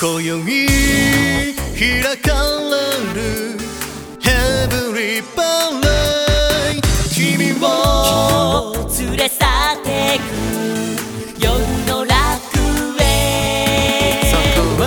今宵開かれるヘブリーバレー君を連れ去ってく夜の楽園そこ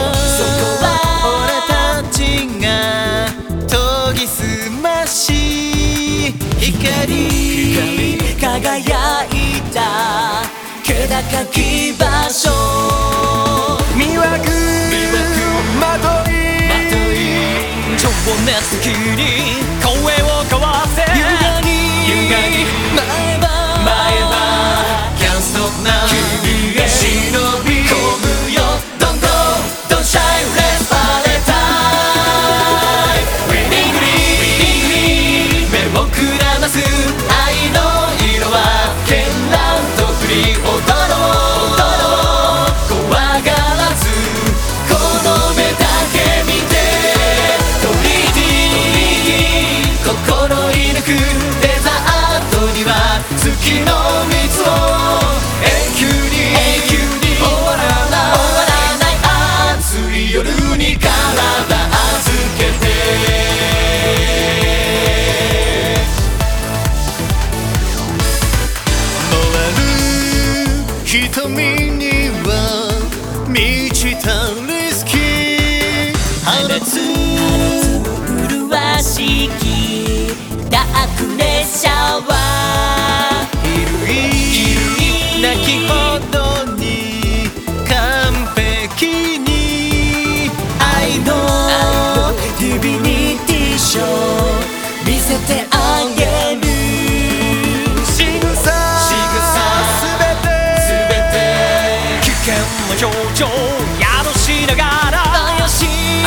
は俺たちが研ぎ澄まし光輝いた気高き場所魅惑まとい情熱的に声を交わせ優雅に前歯 Can't stop now 君が忍び込むよ Don't go Don't shine Let's party time Winning green 目をくらます愛の色は絢爛と振り踊ろう怖がらずこの目だけ見て心射抜くデザートには月の蜜を永久に終わらない熱い夜に体預けて燃える瞳には満ちたリスキー放つ麗しきダークネッシャーは泣きほどに完璧に愛のディビニティショー見せてあげる仕草すべて危険な表情宿しながら怪しい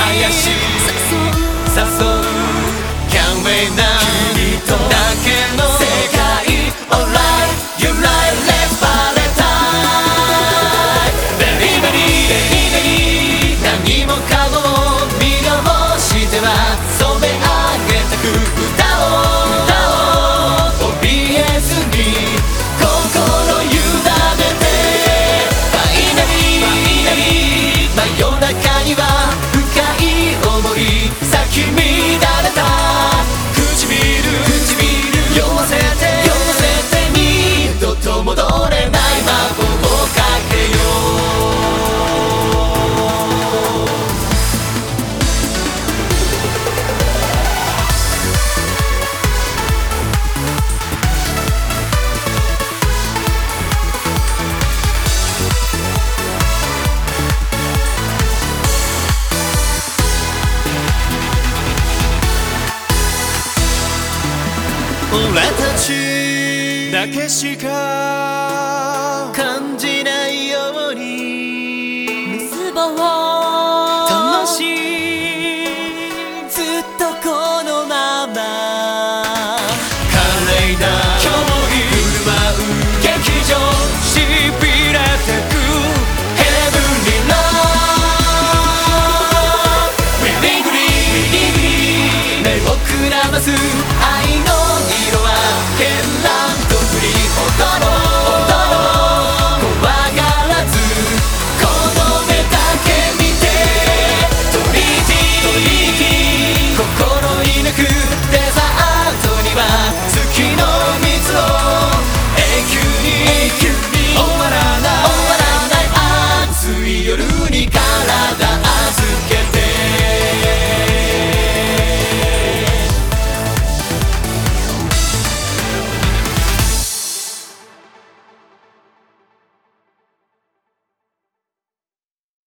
誘う Can't wait now 君とだけの世界 Alright You right Let's party time Very very 何もかも見直しては染め上げてく歌を怯えずに心委ねてファイナリー真夜中には深い想い咲き乱れた唇酔わせて二度と戻れない魔法をかけよ俺たちだけしか